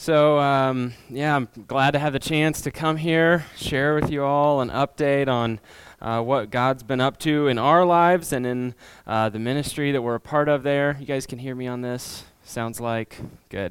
Yeah, I'm glad to have the chance to come here, share with you all an update on what God's been up to in our lives and in the ministry that we're a part of there. You guys can hear me on this? Sounds like good.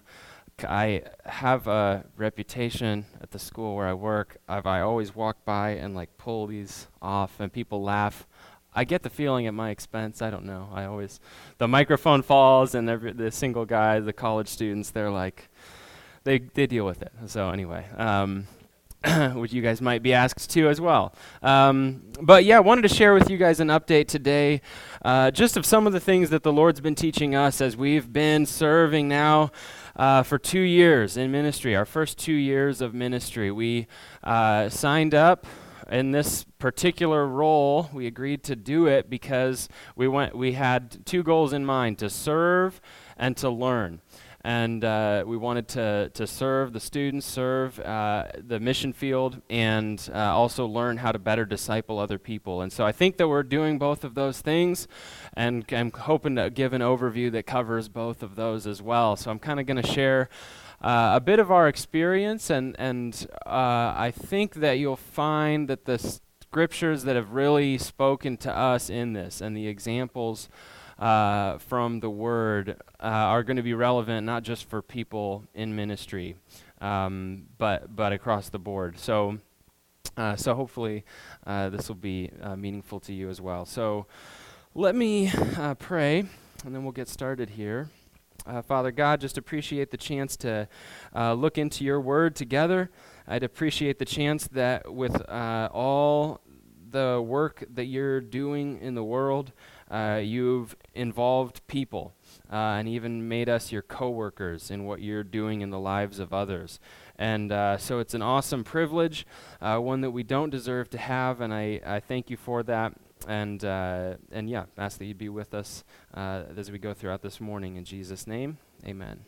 I have a reputation at the school where I work. I always walk by and like pull these off, and people laugh. I get the feeling at my expense. I don't know. The microphone falls, and the single guys, the college students, they're like, they deal with it. So anyway, which you guys might be asked to as well. But yeah, I wanted to share with you guys an update today, just of some of the things that the Lord's been teaching us as we've been serving now for 2 years in ministry. Our first 2 years of ministry, we signed up. In this particular role, we agreed to do it because we had 2 goals in mind: to serve and to learn. And we wanted to serve the students, serve the mission field, and also learn how to better disciple other people. And so I think that we're doing both of those things, and I'm hoping to give an overview that covers both of those as well. So I'm kind of going to share a bit of our experience, and I think that you'll find that the scriptures that have really spoken to us in this and the examples from the Word are going to be relevant not just for people in ministry, but across the board. So hopefully this will be meaningful to you as well. So let me pray, and then we'll get started here. Father God, just appreciate the chance to look into your Word together. I'd appreciate the chance that with all the work that you're doing in the world, you've involved people and even made us your co-workers in what you're doing in the lives of others. And so it's an awesome privilege, one that we don't deserve to have, and I thank you for that. And yeah, ask that you be with us as we go throughout this morning. In Jesus' name, amen.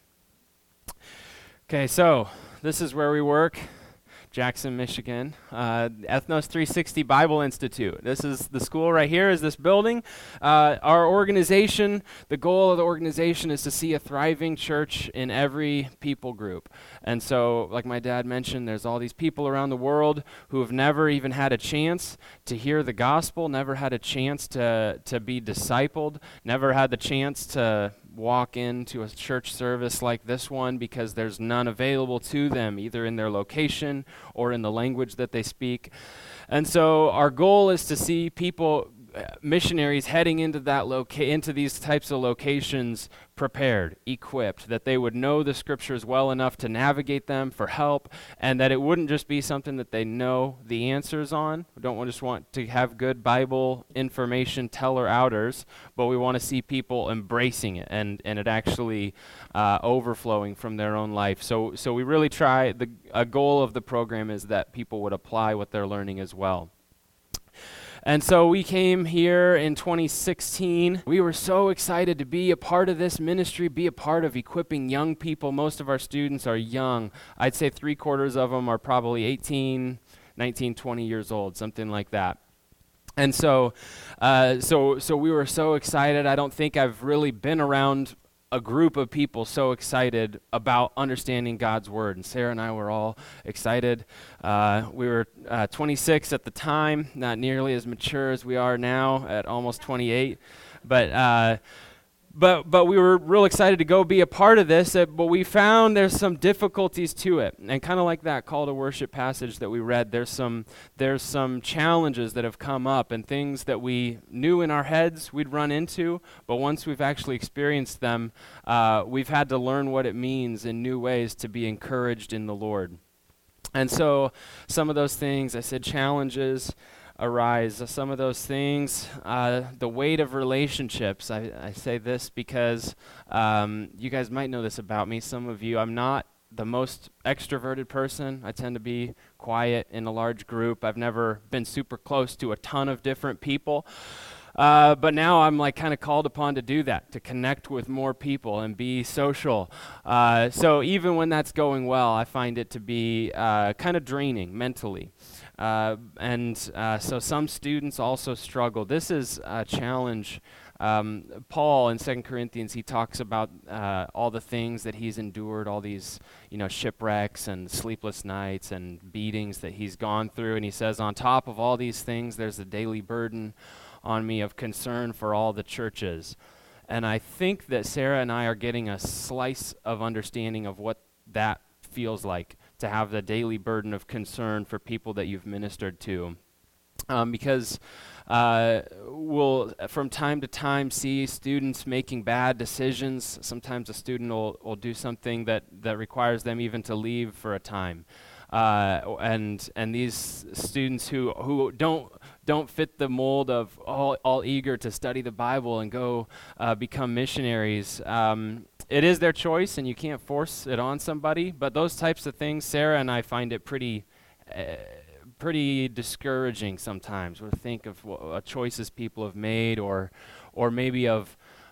Okay, so this is where we work. Jackson, Michigan, Ethnos 360 Bible Institute. This is the school right here, is this building. Our organization, the goal of the organization is to see a thriving church in every people group. And so, like my dad mentioned, there's all these people around the world who have never even had a chance to hear the gospel, never had a chance to be discipled, never had the chance to walk into a church service like this one because there's none available to them, either in their location or in the language that they speak. And so our goal is to see people, missionaries heading into into these types of locations prepared, equipped, that they would know the scriptures well enough to navigate them for help, and that it wouldn't just be something that they know the answers on. We don't just want to have good Bible information teller-outers, but we want to see people embracing it and it actually overflowing from their own life. So we really try, a goal of the program is that people would apply what they're learning as well. And so we came here in 2016. We were so excited to be a part of this ministry, be a part of equipping young people. Most of our students are young. I'd say 3/4 of them are probably 18, 19, 20 years old, something like that. And so we were so excited. I don't think I've really been around a group of people so excited about understanding God's Word. And Sarah and I were all excited. We were 26 at the time, not nearly as mature as we are now at almost 28. But we were real excited to go be a part of this, but we found there's some difficulties to it. And kind of like that call to worship passage that we read, there's some challenges that have come up and things that we knew in our heads we'd run into, but once we've actually experienced them, we've had to learn what it means in new ways to be encouraged in the Lord. And so some of those things, I said challenges arise. Some of those things, the weight of relationships. I say this because you guys might know this about me. Some of you, I'm not the most extroverted person. I tend to be quiet in a large group. I've never been super close to a ton of different people. But now I'm like kind of called upon to do that, to connect with more people and be social. So even when that's going well, I find it to be kind of draining mentally. So some students also struggle. This is a challenge Paul in 2 Corinthians, he talks about all the things that he's endured, all these, shipwrecks and sleepless nights and beatings that he's gone through. And he says, on top of all these things, there's a daily burden on me of concern for all the churches. And I think that Sarah and I are getting a slice of understanding of what that feels like, to have the daily burden of concern for people that you've ministered to. Because we'll, from time to time, see students making bad decisions. Sometimes a student will do something that requires them even to leave for a time. And these students who don't fit the mold of all eager to study the Bible and go become missionaries, it is their choice, and you can't force it on somebody. But those types of things, Sarah and I find it pretty discouraging sometimes. We think of choices people have made, or maybe of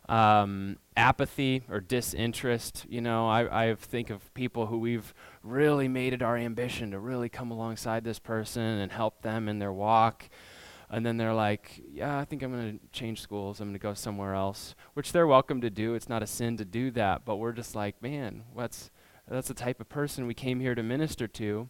apathy or disinterest. I think of people who we've really made it our ambition to really come alongside this person and help them in their walk. And then they're like, yeah, I think I'm going to change schools. I'm going to go somewhere else, which they're welcome to do. It's not a sin to do that. But we're just like, man, that's the type of person we came here to minister to.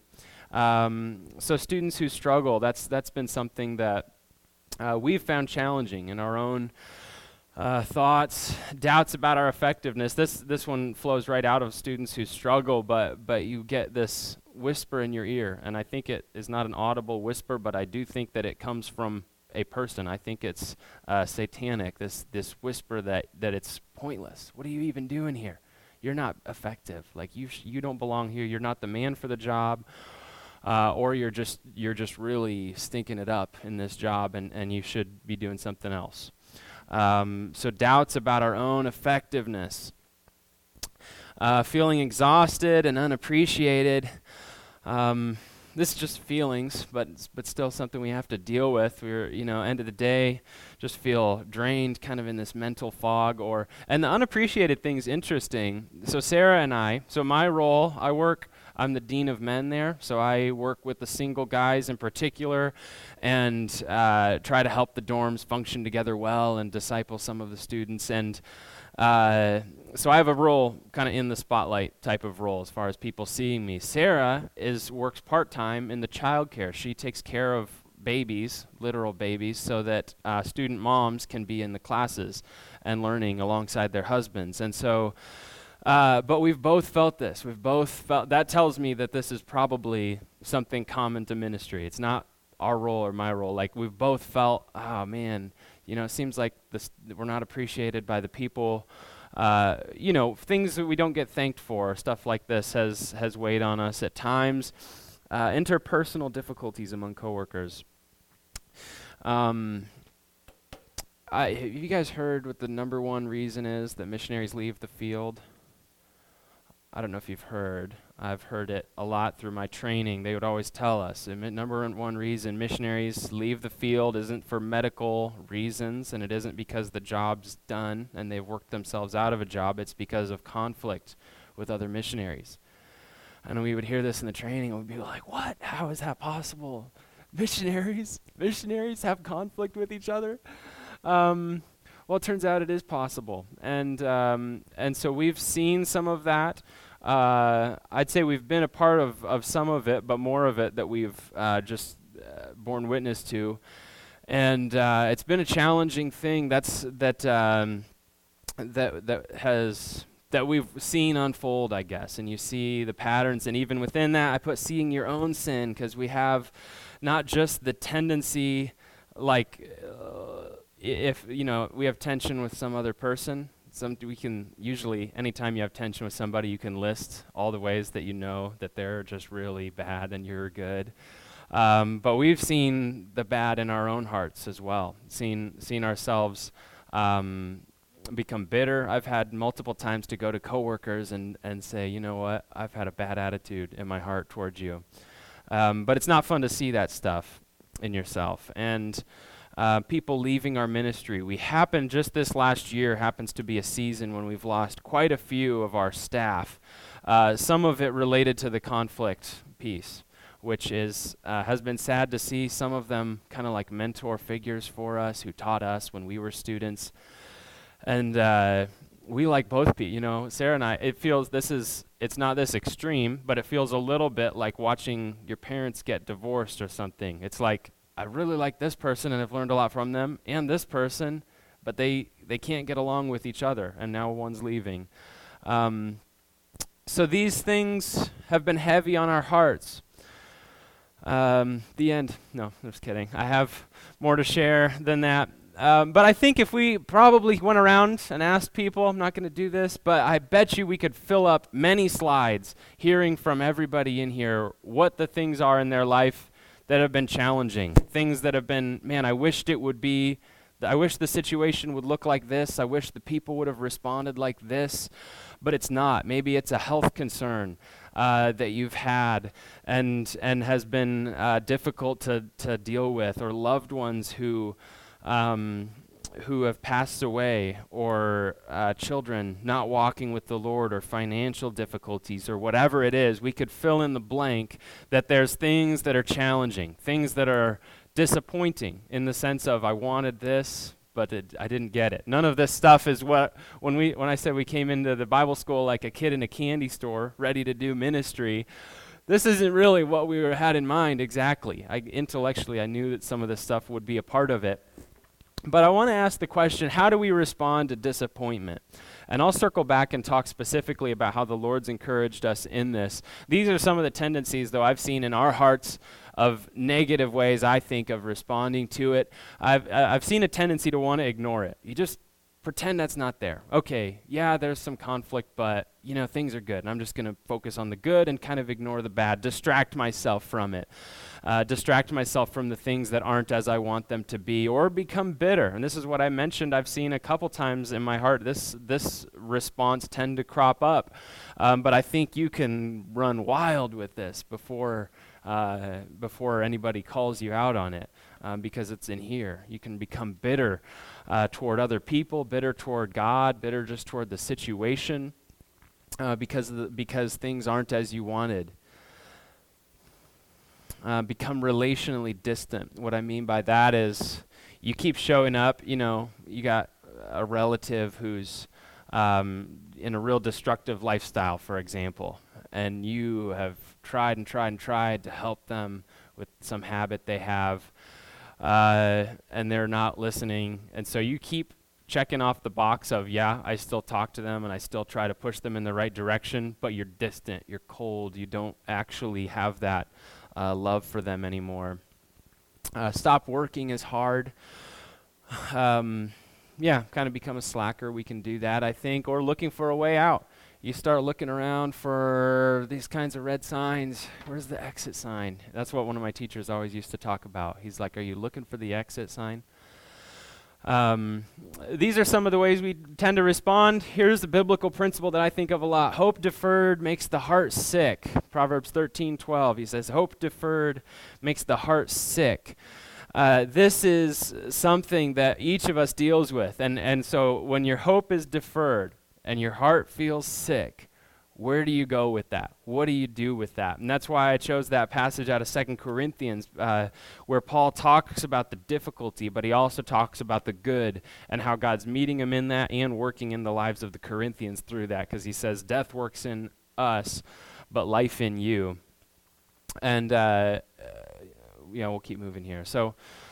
So students who struggle, that's been something that we've found challenging in our own thoughts, doubts about our effectiveness. This one flows right out of students who struggle, but you get this whisper in your ear, and I think it is not an audible whisper, but I do think that it comes from a person. I think it's satanic, this whisper that it's pointless. What are you even doing here? You're not effective. Like you don't belong here. You're not the man for the job. Or you're just really stinking it up in this job, and you should be doing something else. So doubts about our own effectiveness, feeling exhausted and unappreciated. This is just feelings, but still something we have to deal with. We're, end of the day, just feel drained, kind of in this mental fog. And the unappreciated thing's interesting. So Sarah and I, my role, I'm the dean of men there, so I work with the single guys in particular and try to help the dorms function together well and disciple some of the students. And so I have a role kind of in the spotlight type of role as far as people seeing me. Sarah works part-time in the childcare. She takes care of babies, literal babies, so that student moms can be in the classes and learning alongside their husbands. And so but we've both felt this. That tells me that this is probably something common to ministry. It's not our role or my role. Like, we've both felt, oh man, it seems like we're not appreciated by the people. Things that we don't get thanked for, stuff like this has weighed on us at times. Interpersonal difficulties among coworkers. Have you guys heard what the number one reason is that missionaries leave the field? I don't know if you've heard. I've heard it a lot through my training. They would always tell us, the number one reason missionaries leave the field isn't for medical reasons, and it isn't because the job's done and they've worked themselves out of a job. It's because of conflict with other missionaries. And we would hear this in the training, and we'd be like, what? How is that possible? Missionaries have conflict with each other? Well, it turns out it is possible. And so we've seen some of that. I'd say we've been a part of some of it, but more of it that we've just borne witness to. And it's been a challenging thing that we've seen unfold, I guess. And you see the patterns, and even within that, I put seeing your own sin, because we have not just the tendency, if we have tension with some other person. We can usually, anytime you have tension with somebody, you can list all the ways that that they're just really bad and you're good. But we've seen the bad in our own hearts as well. Seen ourselves become bitter. I've had multiple times to go to coworkers and say, you know what, I've had a bad attitude in my heart towards you. But it's not fun to see that stuff in yourself. And people leaving our ministry. Just this last year happens to be a season when we've lost quite a few of our staff. Some of it related to the conflict piece, which has been sad to see. Some of them kind of like mentor figures for us who taught us when we were students. And we like both Sarah and I, it's not this extreme, but it feels a little bit like watching your parents get divorced or something. It's like, I really like this person and I've learned a lot from them, and this person, but they can't get along with each other, and now one's leaving. So these things have been heavy on our hearts. The end. No, I'm just kidding. I have more to share than that. But I think if we probably went around and asked people, I'm not going to do this, but I bet you we could fill up many slides hearing from everybody in here what the things are in their life that have been challenging, things that have been, man, I wish the situation would look like this. I wish the people would have responded like this, but it's not. Maybe it's a health concern that you've had and has been difficult to deal with, or loved ones who have passed away, or children not walking with the Lord, or financial difficulties, or whatever it is. We could fill in the blank that there's things that are challenging, things that are disappointing in the sense of, I wanted this, but I didn't get it. None of this stuff is when I said we came into the Bible school like a kid in a candy store ready to do ministry. This isn't really what we had in mind exactly. Intellectually, I knew that some of this stuff would be a part of it. But I want to ask the question, how do we respond to disappointment? And I'll circle back and talk specifically about how the Lord's encouraged us in this. These are some of the tendencies, though, I've seen in our hearts of negative ways, I think, of responding to it. I've seen a tendency to want to ignore it. You just pretend that's not there. Okay, yeah, there's some conflict, but, things are good. And I'm just going to focus on the good and kind of ignore the bad, distract myself from it. Distract myself from the things that aren't as I want them to be, or become bitter. And this is what I mentioned I've seen a couple times in my heart. This response tend to crop up. But I think you can run wild with this before anybody calls you out on it, because it's in here. You can become bitter toward other people, bitter toward God, bitter just toward the situation, because things aren't as you wanted. Become relationally distant. What I mean by that is you keep showing up, you got a relative who's in a real destructive lifestyle, for example, and you have tried to help them with some habit they have, and they're not listening, and so you keep checking off the box of, yeah, I still talk to them and I still try to push them in the right direction, but you're distant, you're cold, you don't actually have that love for them anymore. Stop working as hard. Kind of become a slacker. We can do that, I think, or looking for a way out. You start looking around for these kinds of red signs. Where's the exit sign? That's what one of my teachers always used to talk about. He's like, are you looking for the exit sign? These are some of the ways we tend to respond. Here's the biblical principle that I think of a lot. Hope deferred makes the heart sick. Proverbs 13:12. He says, hope deferred makes the heart sick. This is something that each of us deals with. And so when your hope is deferred and your heart feels sick, where do you go with that? What do you do with that? And that's why I chose that passage out of 2 Corinthians where Paul talks about the difficulty, but he also talks about the good and how God's meeting him in that and working in the lives of the Corinthians through that, because he says death works in us, but life in you. And we'll keep moving here. So,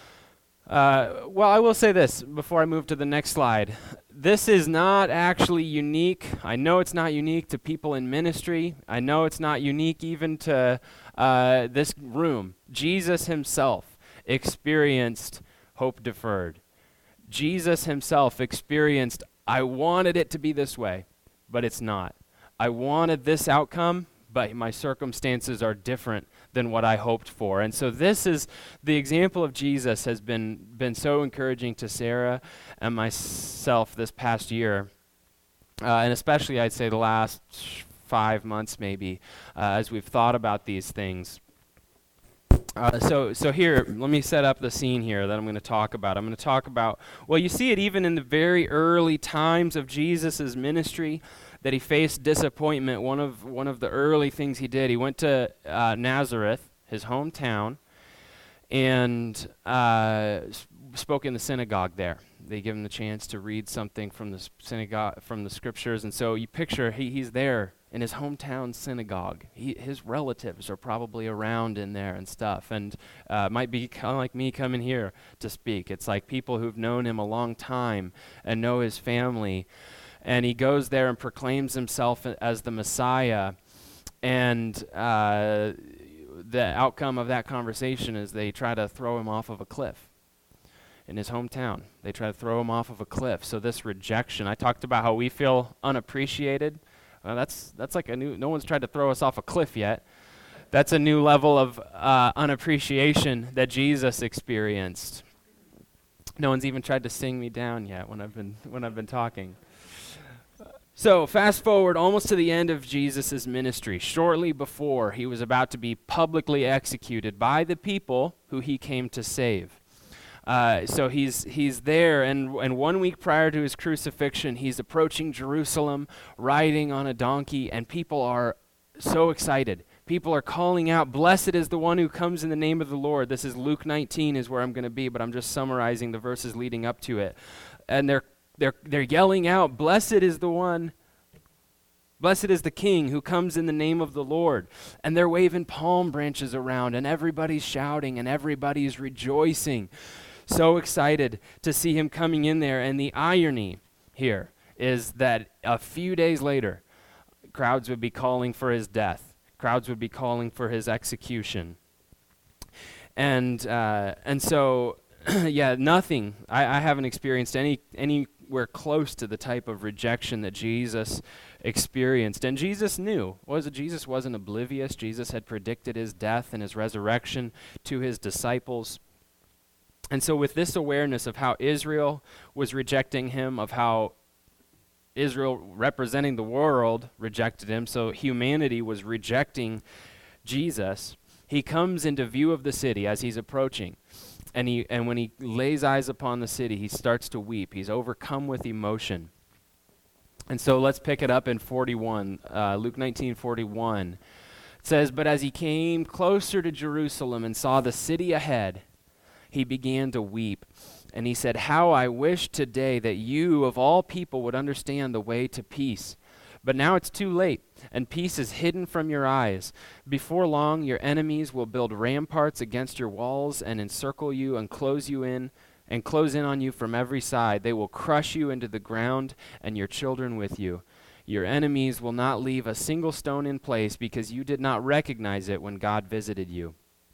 I will say this before I move to the next slide. This is not actually unique. I know it's not unique to people in ministry. I know it's not unique even to this room. Jesus himself experienced hope deferred. Jesus himself experienced, I wanted it to be this way, but it's not. I wanted this outcome, but my circumstances are different than what I hoped for. And so this is the example of Jesus has been so encouraging to Sarah and myself this past year, and especially I'd say the last 5 months maybe, as we've thought about these things. So here, let me set up the scene here that I'm going to talk about. I'm going to talk about, you see it even in the very early times of Jesus' ministry, that he faced disappointment. One of the early things he did, he went to Nazareth, his hometown, and spoke in the synagogue there. They give him the chance to read something from the synagogue, from the scriptures. And so you picture he's there in his hometown synagogue. His relatives are probably around in there and stuff. And might be kind of like me coming here to speak. It's like people who've known him a long time and know his family. And he goes there and proclaims himself as the Messiah. And the outcome of that conversation is they try to throw him off of a cliff. In his hometown, they try to throw him off of a cliff. So this rejection, I talked about how we feel unappreciated. Well, that's like no one's tried to throw us off a cliff yet. That's a new level of unappreciation that Jesus experienced. No one's even tried to sing me down yet when I've been talking. So fast forward almost to the end of Jesus' ministry, shortly before he was about to be publicly executed by the people who he came to save. So he's there, and 1 week prior to his crucifixion, he's approaching Jerusalem, riding on a donkey, and people are so excited. People are calling out, "Blessed is the one who comes in the name of the Lord." This is Luke 19 is where I'm going to be, but I'm just summarizing the verses leading up to it. And they're yelling out, "Blessed is the one, blessed is the King who comes in the name of the Lord." And they're waving palm branches around, and everybody's shouting, and everybody's rejoicing. So excited to see him coming in there. And the irony here is that a few days later, crowds would be calling for his death. Crowds would be calling for his execution. And so, yeah, nothing. I haven't experienced anywhere close to the type of rejection that Jesus experienced. And Jesus knew. Jesus wasn't oblivious. Jesus had predicted his death and his resurrection to his disciples. And so with this awareness of how Israel was rejecting him, of how Israel representing the world rejected him, so humanity was rejecting Jesus, he comes into view of the city as he's approaching. And when he lays eyes upon the city, he starts to weep. He's overcome with emotion. And so let's pick it up in 41, Luke 19:41. It says, "But as he came closer to Jerusalem and saw the city ahead, he began to weep. And he said, 'How I wish today that you of all people would understand the way to peace. But now it's too late, and peace is hidden from your eyes. Before long, your enemies will build ramparts against your walls and encircle you and close in on you from every side. They will crush you into the ground and your children with you. Your enemies will not leave a single stone in place because you did not recognize it when God visited you.'"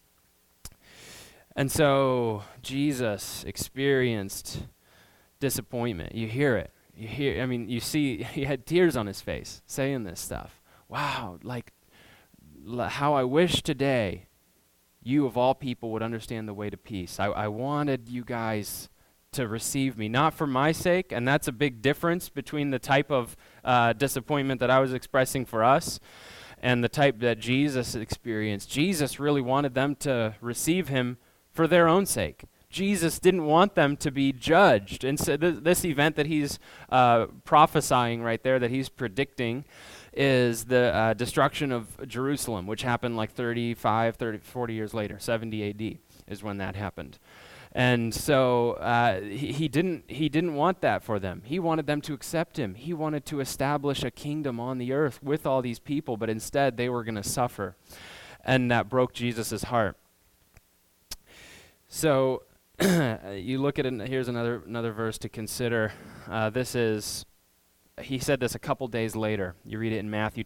And so Jesus experienced disappointment. You hear it. You see, he had tears on his face saying this stuff. Wow, how I wish today you of all people would understand the way to peace. I wanted you guys to receive me, not for my sake, and that's a big difference between the type of disappointment that I was expressing for us and the type that Jesus experienced. Jesus really wanted them to receive him for their own sake. Jesus didn't want them to be judged. And so this event that he's prophesying right there, that he's predicting, is the destruction of Jerusalem, which happened like 40 years later. 70 AD is when that happened. And so he didn't want that for them. He wanted them to accept him. He wanted to establish a kingdom on the earth with all these people, but instead they were going to suffer. And that broke Jesus' heart. So you look at it, here's another verse to consider. He said this a couple days later. You read it in Matthew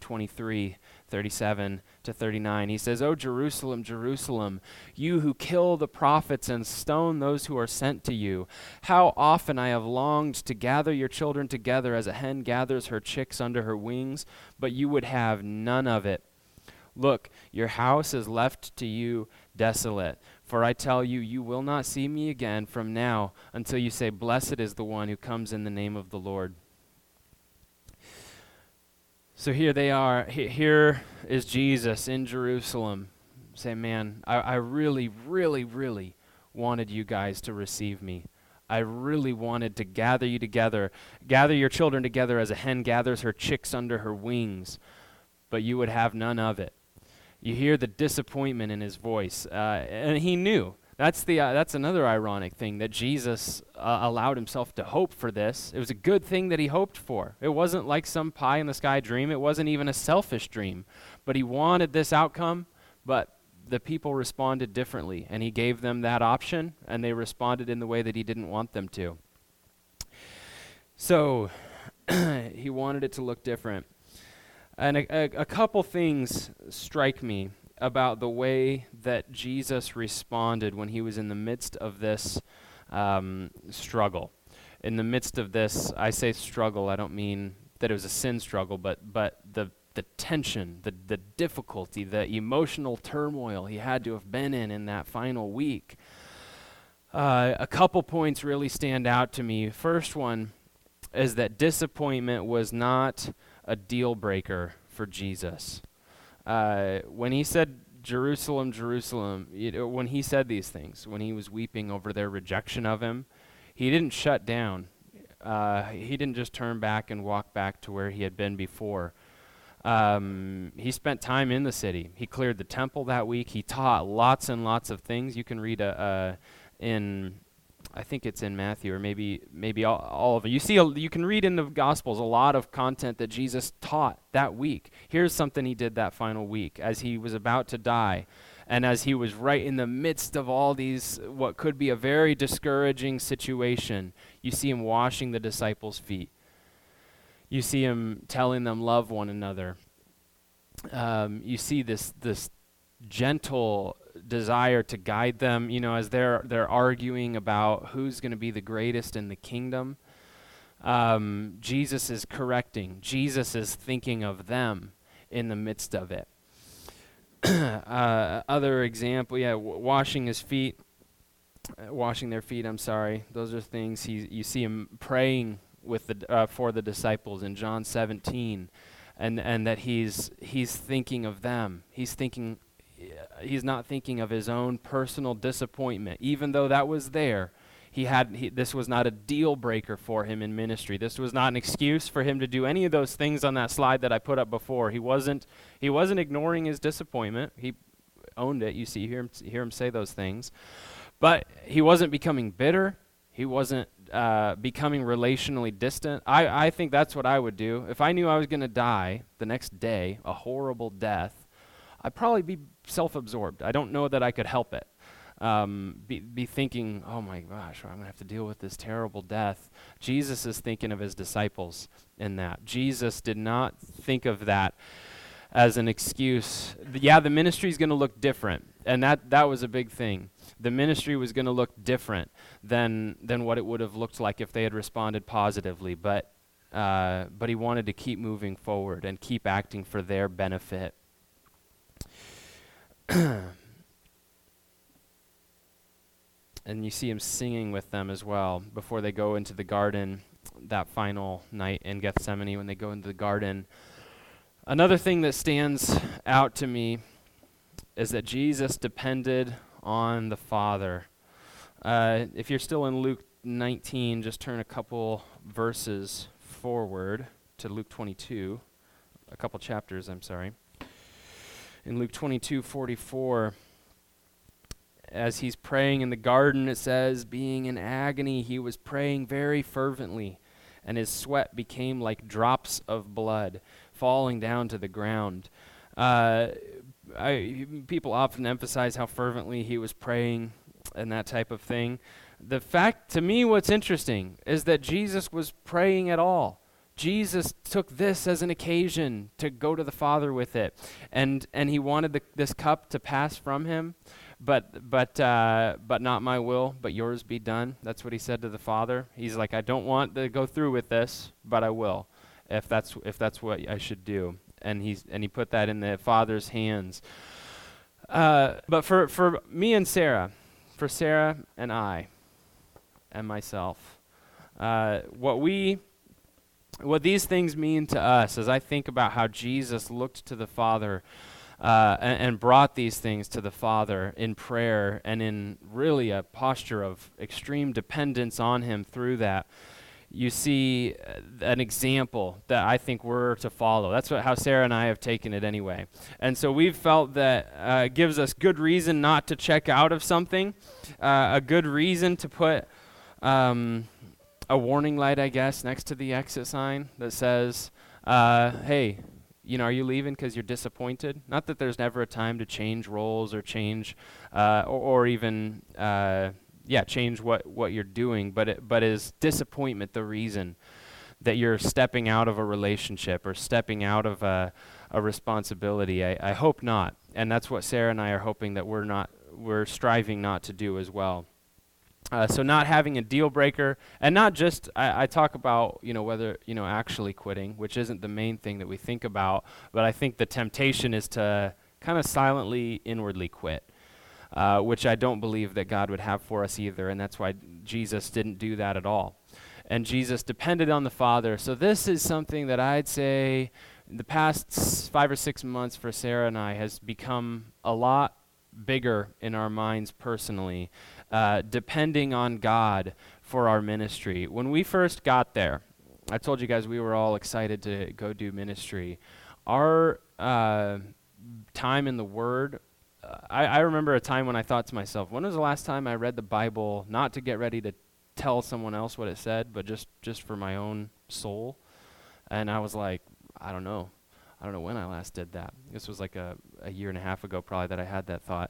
23:37-39. He says, "O Jerusalem, Jerusalem, you who kill the prophets and stone those who are sent to you, how often I have longed to gather your children together as a hen gathers her chicks under her wings, but you would have none of it. Look, your house is left to you desolate. For I tell you, you will not see me again from now until you say, 'Blessed is the one who comes in the name of the Lord.'" So here they are. Here is Jesus in Jerusalem saying, "Man, I really, really, really wanted you guys to receive me. I really wanted to gather you together, gather your children together as a hen gathers her chicks under her wings, but you would have none of it." You hear the disappointment in his voice. And he knew That's another ironic thing, that Jesus allowed himself to hope for this. It was a good thing that he hoped for. It wasn't like some pie in the sky dream. It wasn't even a selfish dream. But he wanted this outcome, but the people responded differently, and he gave them that option, and they responded in the way that he didn't want them to. So he wanted it to look different. And a couple things strike me about the way that Jesus responded when he was in the midst of this struggle. In the midst of this, I say struggle, I don't mean that it was a sin struggle, but the tension, the difficulty, the emotional turmoil he had to have been in that final week. A couple points really stand out to me. First one is that disappointment was not a deal breaker for Jesus. When he said, Jerusalem, Jerusalem, when he said these things, when he was weeping over their rejection of him, he didn't shut down. He didn't just turn back and walk back to where he had been before. He spent time in the city. He cleared the temple that week. He taught lots and lots of things. You can read I think it's in Matthew, or maybe all of it. You can read in the Gospels a lot of content that Jesus taught that week. Here's something he did that final week as he was about to die, and as he was right in the midst of all these, what could be a very discouraging situation. You see him washing the disciples' feet. You see him telling them love one another. You see this gentle desire to guide them, as they're arguing about who's going to be the greatest in the kingdom. Jesus is correcting. Jesus is thinking of them in the midst of it. Other example, washing their feet. Those are things you see him praying with for the disciples in John 17, and that he's thinking of them. He's not thinking of his own personal disappointment, even though that was there. This was not a deal breaker for him in ministry. This was not an excuse for him to do any of those things on that slide that I put up before. He wasn't ignoring his disappointment. He owned it. You hear him say those things, but he wasn't becoming bitter. He wasn't becoming relationally distant. I think that's what I would do if I knew I was going to die the next day, a horrible death. I'd probably be self-absorbed. I don't know that I could help it. Be thinking, oh my gosh, I'm going to have to deal with this terrible death. Jesus is thinking of his disciples in that. Jesus did not think of that as an excuse. The ministry is going to look different, and that was a big thing. The ministry was going to look different than what it would have looked like if they had responded positively, but he wanted to keep moving forward and keep acting for their benefit. And you see him singing with them as well before they go into the garden that final night in Gethsemane when they go into the garden. Another thing that stands out to me is that Jesus depended on the Father. If you're still in Luke 19, just turn a couple verses forward to Luke 22, a couple chapters, I'm sorry. In Luke 22:44, as he's praying in the garden, it says, being in agony, he was praying very fervently, and his sweat became like drops of blood falling down to the ground. People often emphasize how fervently he was praying and that type of thing. The fact, to me, what's interesting is that Jesus was praying at all. Jesus took this as an occasion to go to the Father with it, and he wanted this cup to pass from him, but not my will, but yours be done. That's what he said to the Father. He's like, I don't want to go through with this, but I will, if that's what I should do. And he put that in the Father's hands. But for me and Sarah, for Sarah and I, and myself, what these things mean to us, as I think about how Jesus looked to the Father and brought these things to the Father in prayer and in really a posture of extreme dependence on him through that, you see an example that I think we're to follow. That's how Sarah and I have taken it anyway. And so we've felt that it gives us good reason not to check out of something, a good reason to put a warning light, I guess, next to the exit sign that says, hey, are you leaving because you're disappointed? Not that there's never a time to change roles or change, or even change what you're doing, but is disappointment the reason that you're stepping out of a relationship or stepping out of a responsibility? I hope not, and that's what Sarah and I are hoping that we're striving not to do as well. So not having a deal breaker, and not just, I talk about, whether, actually quitting, which isn't the main thing that we think about, but I think the temptation is to kind of silently, inwardly quit, which I don't believe that God would have for us either, and that's why Jesus didn't do that at all. And Jesus depended on the Father. So this is something that I'd say the past 5 or 6 months for Sarah and I has become a lot bigger in our minds personally, depending on God for our ministry. When we first got there, I told you guys we were all excited to go do ministry. Our time in the Word, I remember a time when I thought to myself, when was the last time I read the Bible, not to get ready to tell someone else what it said, but just for my own soul? And I was like, I don't know when I last did that. This was like a year and a half ago probably that I had that thought.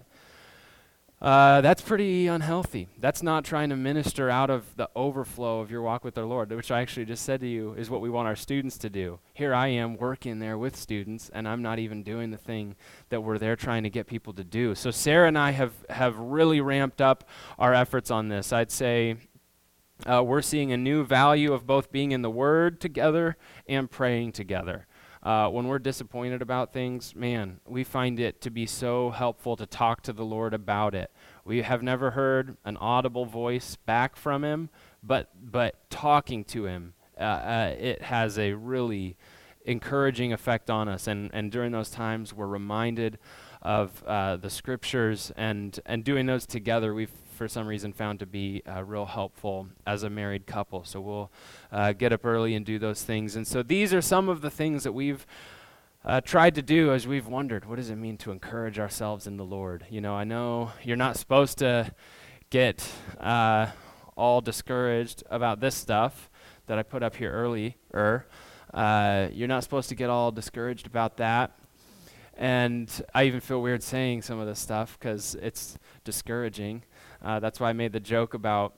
That's pretty unhealthy. That's not trying to minister out of the overflow of your walk with our Lord, which I actually just said to you is what we want our students to do. Here I am working there with students, and I'm not even doing the thing that we're there trying to get people to do. So Sarah and I have really ramped up our efforts on this. I'd say we're seeing a new value of both being in the Word together and praying together. When we're disappointed about things, man, we find it to be so helpful to talk to the Lord about it. We have never heard an audible voice back from Him, but talking to Him, it has a really encouraging effect on us. And during those times, we're reminded of the Scriptures, and doing those together, we've for some reason found to be real helpful as a married couple. So we'll get up early and do those things. And so these are some of the things that we've tried to do as we've wondered, what does it mean to encourage ourselves in the Lord? I know you're not supposed to get all discouraged about this stuff that I put up here earlier. You're not supposed to get all discouraged about that. And I even feel weird saying some of this stuff because it's discouraging. That's why I made the joke about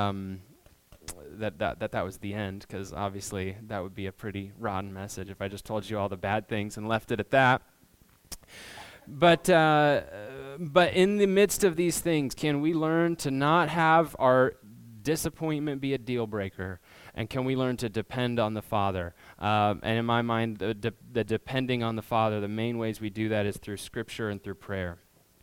that was the end, because obviously that would be a pretty rotten message if I just told you all the bad things and left it at that. But in the midst of these things, can we learn to not have our disappointment be a deal breaker? And can we learn to depend on the Father? And in my mind, the depending on the Father, the main ways we do that is through Scripture and through prayer.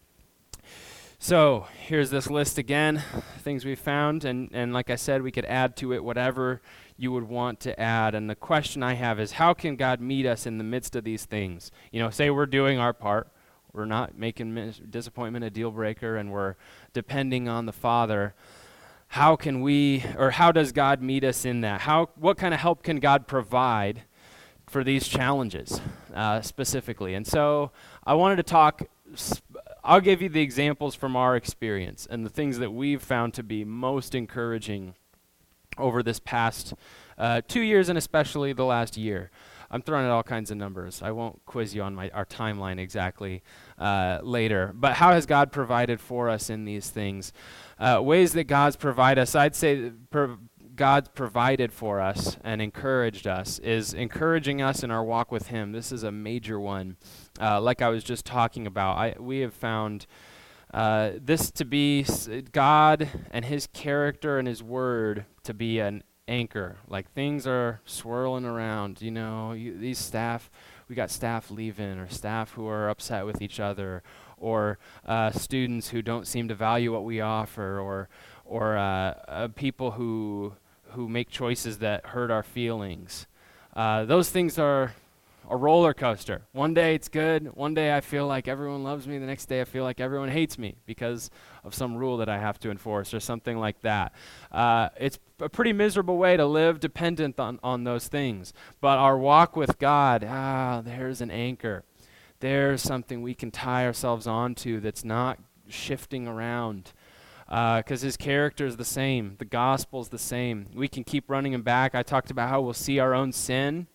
So here's this list again, things we found, and like I said, we could add to it whatever you would want to add. And the question I have is, how can God meet us in the midst of these things? Say we're doing our part, we're not making disappointment a deal breaker, and we're depending on the Father. How does God meet us in that? What kind of help can God provide for these challenges specifically? And so I wanted to talk. I'll give you the examples from our experience and the things that we've found to be most encouraging over this past 2 years, and especially the last year. I'm throwing out all kinds of numbers. I won't quiz you on our timeline exactly later. But how has God provided for us in these things? Ways that God's provided us, I'd say God's provided for us and encouraged us is encouraging us in our walk with Him. This is a major one. Like I was just talking about, we have found this to be God and His character and His Word to be an anchor. Like things are swirling around, these staff, we got staff leaving, or staff who are upset with each other, or students who don't seem to value what we offer, or people who make choices that hurt our feelings. Those things are a roller coaster. One day it's good. One day I feel like everyone loves me. The next day I feel like everyone hates me because of some rule that I have to enforce or something like that. It's a pretty miserable way to live, dependent on those things. But our walk with God, there's an anchor. There's something we can tie ourselves onto that's not shifting around. Because his character is the same. The gospel's the same. We can keep running him back. I talked about how we'll see our own sin.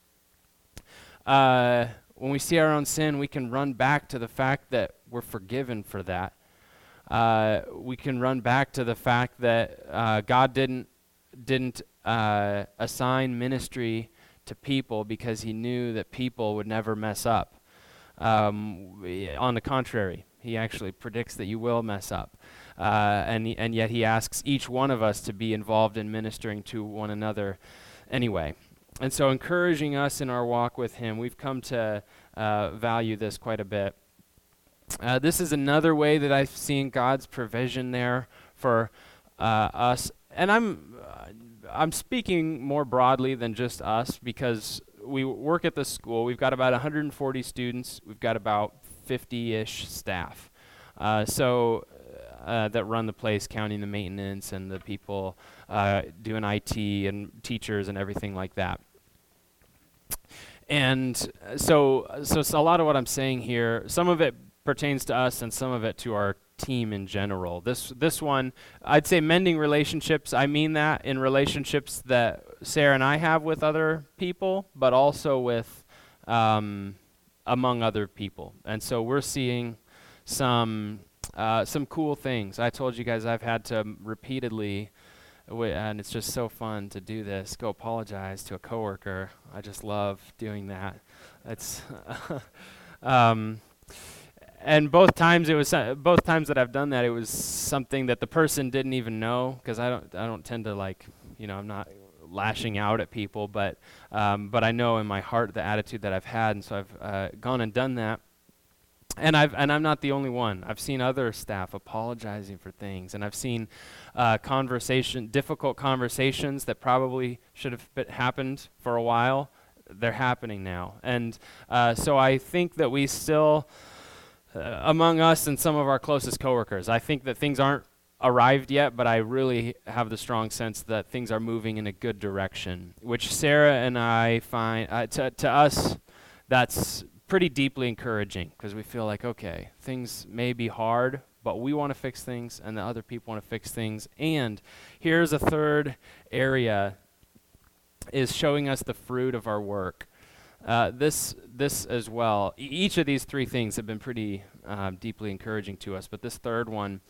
When we see our own sin, we can run back to the fact that we're forgiven for that. We can run back to the fact that God didn't assign ministry to people because he knew that people would never mess up. On the contrary, he actually predicts that you will mess up. And yet he asks each one of us to be involved in ministering to one another anyway. And so encouraging us in our walk with him, we've come to value this quite a bit. This is another way that I've seen God's provision there for us. And I'm speaking more broadly than just us because we work at this school. We've got about 140 students. We've got about 50-ish staff. That run the place, counting the maintenance and the people doing IT and teachers and everything like that. And so a lot of what I'm saying here, some of it pertains to us and some of it to our team in general. This one, I'd say mending relationships. I mean that in relationships that Sarah and I have with other people, but also with among other people. And so we're seeing some cool things. I told you guys I've had to repeatedly, and it's just so fun to do this, go apologize to a coworker. I just love doing that. It's and both times that I've done that, it was something that the person didn't even know, because I don't tend to I'm not lashing out at people, but I know in my heart the attitude that I've had, and so I've gone and done that. And I'm not the only one. I've seen other staff apologizing for things, and I've seen difficult conversations that probably should have happened for a while. They're happening now, and so I think that we still, among us and some of our closest coworkers, I think that things aren't arrived yet, but I really have the strong sense that things are moving in a good direction, which Sarah and I find to us that's pretty deeply encouraging, because we feel like, okay, things may be hard, but we want to fix things and the other people want to fix things. And here's a third area, is showing us the fruit of our work. This as well. Each of these three things have been pretty deeply encouraging to us, but this third one,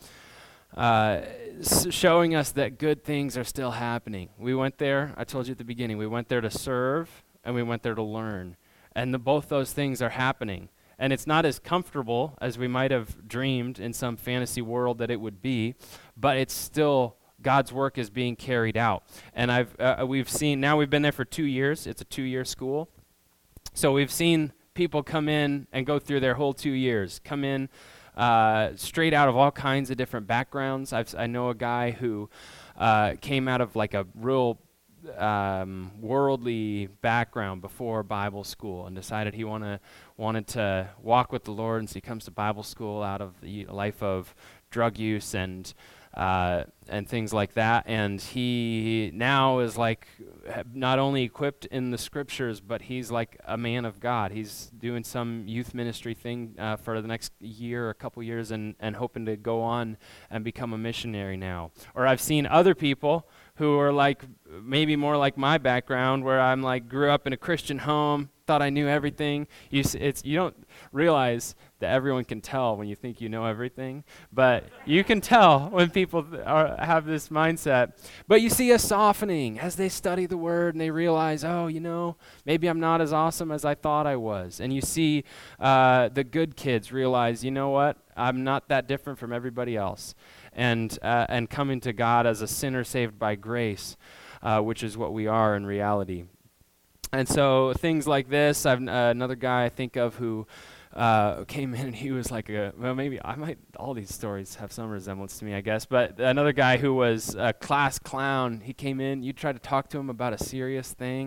showing us that good things are still happening. We went there, I told you at the beginning, we went there to serve and we went there to learn. And both those things are happening. And it's not as comfortable as we might have dreamed in some fantasy world that it would be, but it's still, God's work is being carried out. And we've been there for 2 years. It's a 2-year school. So we've seen people come in and go through their whole 2 years, come in straight out of all kinds of different backgrounds. I know a guy who came out of like a real worldly background before Bible school and decided he wanted to walk with the Lord, and so he comes to Bible school out of the life of drug use and things like that, and he now is like not only equipped in the scriptures, but he's like a man of God. He's doing some youth ministry thing for the next year, a couple years, and hoping to go on and become a missionary now. Or I've seen other people who are like maybe more like my background, where I'm like grew up in a Christian home, thought I knew everything. You don't realize that everyone can tell when you think you know everything, but you can tell when people have this mindset. But you see a softening as they study the Word and they realize, maybe I'm not as awesome as I thought I was. And you see the good kids realize, you know what, I'm not that different from everybody else. And coming to God as a sinner saved by grace, which is what we are in reality. And so things like this, I've another guy I think of who came in and he was like all these stories have some resemblance to me, I guess, but another guy who was a class clown, he came in, you tried to talk to him about a serious thing,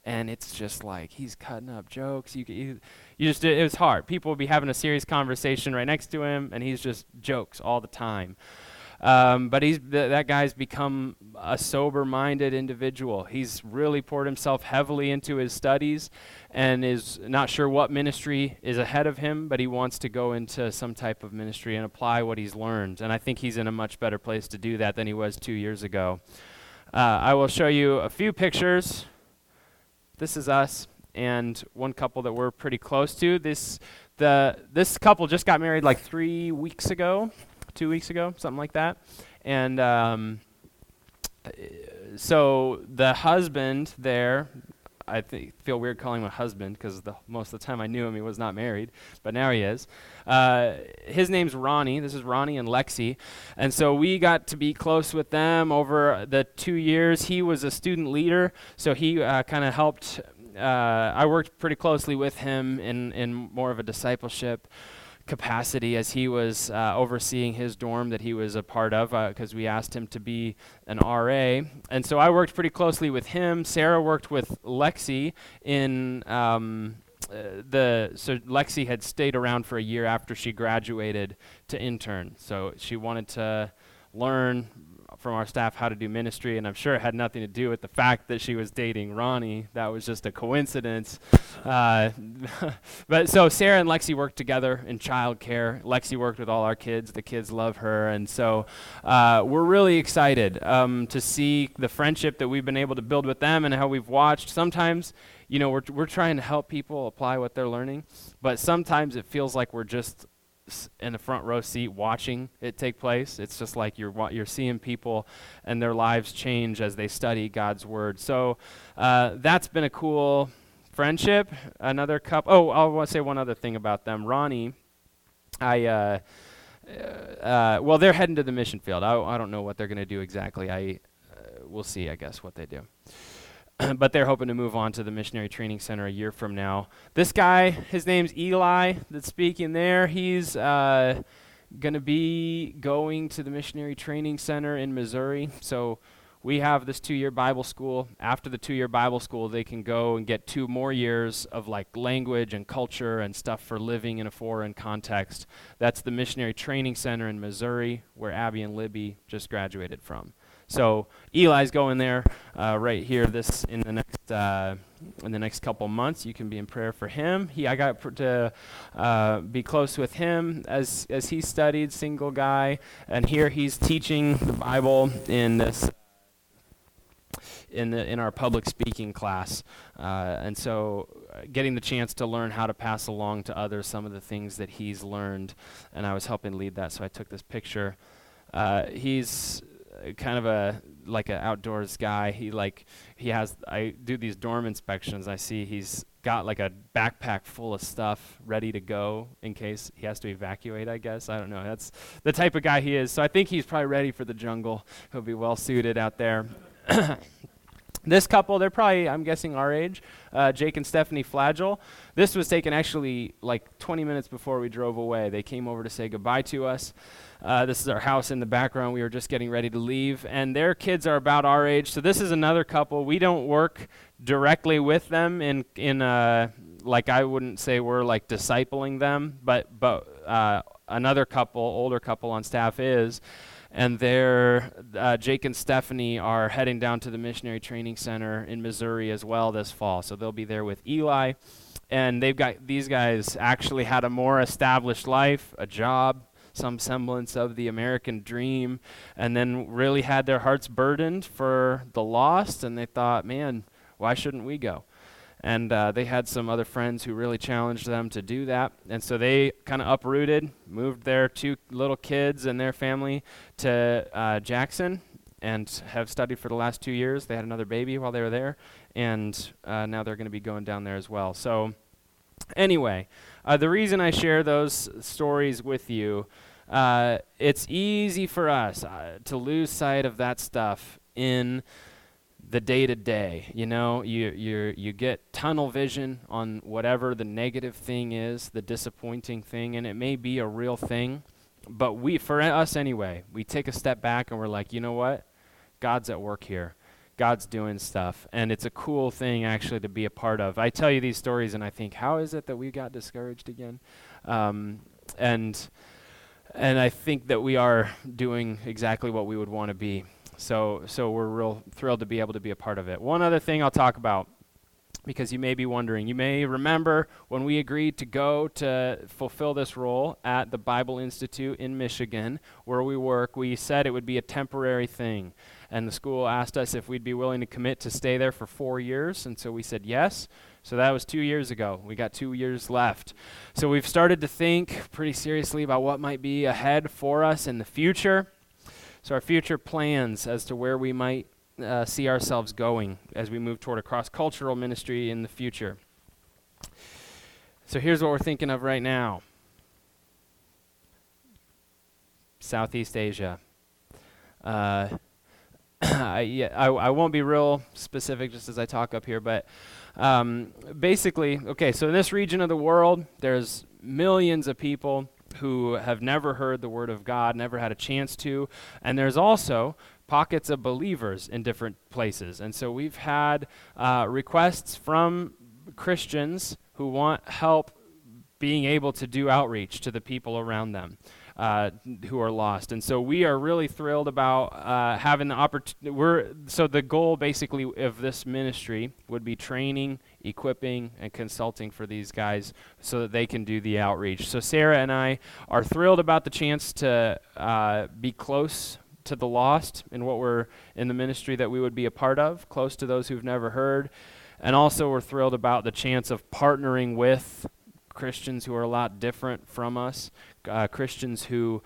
and it's just like he's cutting up jokes. It was hard. People would be having a serious conversation right next to him, and he's just jokes all the time. But that guy's become a sober-minded individual. He's really poured himself heavily into his studies and is not sure what ministry is ahead of him, but he wants to go into some type of ministry and apply what he's learned. And I think he's in a much better place to do that than he was 2 years ago. I will show you a few pictures. This is us and one couple that we're pretty close to. This couple just got married like 3 weeks ago. 2 weeks ago, something like that. And so the husband there, I feel weird calling him a husband because most of the time I knew him, he was not married, but now he is. His name's Ronnie. This is Ronnie and Lexi. And so we got to be close with them over the 2 years. He was a student leader, so he kind of helped. I worked pretty closely with him in more of a discipleship capacity as he was overseeing his dorm that he was a part of because we asked him to be an RA. And so I worked pretty closely with him. Sarah worked with Lexi so Lexi had stayed around for a year after she graduated to intern. So she wanted to learn from our staff how to do ministry, and I'm sure it had nothing to do with the fact that she was dating Ronnie. That was just a coincidence. But so Sarah and Lexi worked together in childcare. Lexi worked with all our kids. The kids love her, and so we're really excited to see the friendship that we've been able to build with them and how we've watched. Sometimes, we're trying to help people apply what they're learning, but sometimes it feels like we're just in the front row seat watching it take place. It's just like you're seeing people and their lives change as they study God's word. So that's been a cool friendship. Another couple. Oh, I want to say one other thing about them. Ronnie, well, they're heading to the mission field. I don't know what they're going to do exactly. We'll see, I guess, what they do. But they're hoping to move on to the Missionary Training Center a year from now. This guy, his name's Eli, that's speaking there. He's going to be going to the Missionary Training Center in Missouri. So we have this 2-year Bible school. After the 2-year Bible school, they can go and get 2 more years of like language and culture and stuff for living in a foreign context. That's the Missionary Training Center in Missouri, where Abby and Libby just graduated from. So Eli's going there right here in the next couple months. You can be in prayer for him. I got to be close with him as he studied, single guy, and here he's teaching the Bible in this in our public speaking class, and so getting the chance to learn how to pass along to others some of the things that he's learned, and I was helping lead that. So I took this picture. He's kind of an outdoors guy. I do these dorm inspections. I see he's got like a backpack full of stuff ready to go in case he has to evacuate, I guess. I don't know. That's the type of guy he is. So I think he's probably ready for the jungle. He'll be well suited out there. This couple, they're probably, I'm guessing, our age, Jake and Stephanie Flagel. This was taken actually like 20 minutes before we drove away. They came over to say goodbye to us. This is our house in the background. We were just getting ready to leave, and their kids are about our age. So this is another couple. We don't work directly with them in like I wouldn't say we're like discipling them, but another couple, older couple on staff is. And Jake and Stephanie are heading down to the Missionary Training Center in Missouri as well this fall. So they'll be there with Eli. And these guys actually had a more established life, a job, some semblance of the American dream, and then really had their hearts burdened for the lost. And they thought, man, why shouldn't we go? And they had some other friends who really challenged them to do that. And so they kind of uprooted, moved their 2 little kids and their family to Jackson and have studied for the last 2 years. They had another baby while they were there, and now they're going to be going down there as well. So anyway, the reason I share those stories with you, it's easy for us to lose sight of that stuff in the day-to-day. You get tunnel vision on whatever the negative thing is, the disappointing thing, and it may be a real thing, but for us anyway, we take a step back and we're like, you know what? God's at work here. God's doing stuff, and it's a cool thing actually to be a part of. I tell you these stories, and I think, how is it that we got discouraged again? And I think that we are doing exactly what we would want to be. So we're real thrilled to be able to be a part of it. One other thing I'll talk about, because you may be wondering, you may remember when we agreed to go to fulfill this role at the Bible Institute in Michigan, where we work, we said it would be a temporary thing. And the school asked us if we'd be willing to commit to stay there for 4 years, and so we said yes. So that was 2 years ago. We got 2 years left. So we've started to think pretty seriously about what might be ahead for us in the future. So our future plans as to where we might see ourselves going as we move toward a cross-cultural ministry in the future. So here's what we're thinking of right now. Southeast Asia. I won't be real specific just as I talk up here, but basically, okay, so in this region of the world, there's millions of people who have never heard the word of God, never had a chance to, and there's also pockets of believers in different places. And so we've had requests from Christians who want help being able to do outreach to the people around them who are lost. And so we are really thrilled about having the opportunity. So the goal basically of this ministry would be training, equipping, and consulting for these guys so that they can do the outreach. So Sarah and I are thrilled about the chance to be close to the lost in what we're in the ministry that we would be a part of, close to those who've never heard. And also we're thrilled about the chance of partnering with Christians who are a lot different from us, Christians who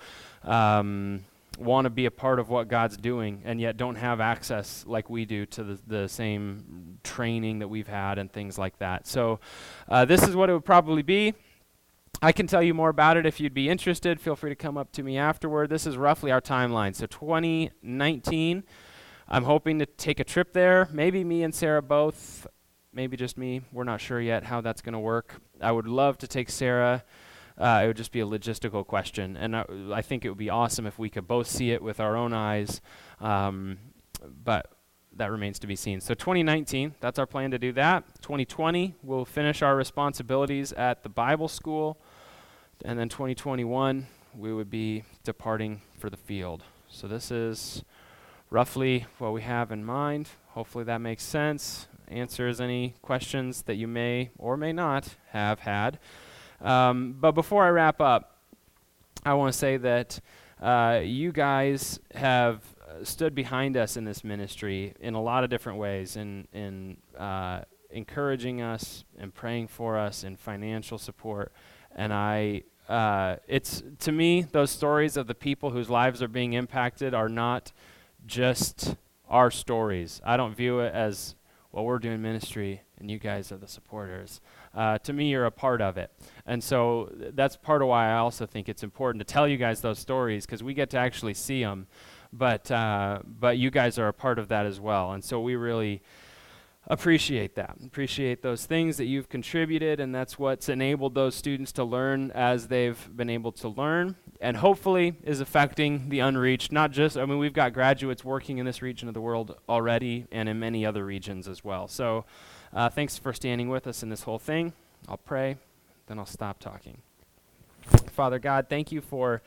want to be a part of what God's doing and yet don't have access like we do to the same training that we've had and things like that. So this is what it would probably be. I can tell you more about it if you'd be interested. Feel free to come up to me afterward. This is roughly our timeline. So 2019, I'm hoping to take a trip there. Maybe me and Sarah both, maybe just me. We're not sure yet how that's going to work. I would love to take Sarah. It would just be a logistical question. And I think it would be awesome if we could both see it with our own eyes. But that remains to be seen. So 2019, that's our plan to do that. 2020, we'll finish our responsibilities at the Bible school. And then 2021, we would be departing for the field. So this is roughly what we have in mind. Hopefully that makes sense. Answers any questions that you may or may not have had. But before I wrap up, I want to say that you guys have stood behind us in this ministry in a lot of different ways, in encouraging us and praying for us and financial support. And it's, to me, those stories of the people whose lives are being impacted are not just our stories. I don't view it as, well, we're doing ministry and you guys are the supporters. To me, you're a part of it. And so that's part of why I also think it's important to tell you guys those stories, because we get to actually see them. But you guys are a part of that as well. And so we really appreciate that. Appreciate those things that you've contributed, and that's what's enabled those students to learn as they've been able to learn, and hopefully is affecting the unreached. Not just, we've got graduates working in this region of the world already and in many other regions as well. So thanks for standing with us in this whole thing. I'll pray, then I'll stop talking. Father God, thank you for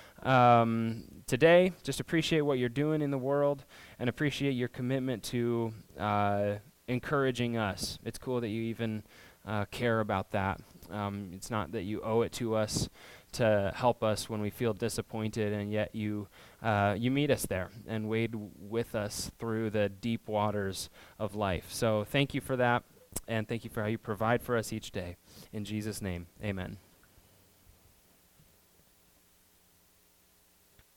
today. Just appreciate what you're doing in the world and appreciate your commitment to encouraging us. It's cool that you even care about that. It's not that you owe it to us to help us when we feel disappointed, and yet you meet us there and wade with us through the deep waters of life. So thank you for that, and thank you for how you provide for us each day. In Jesus' name, amen.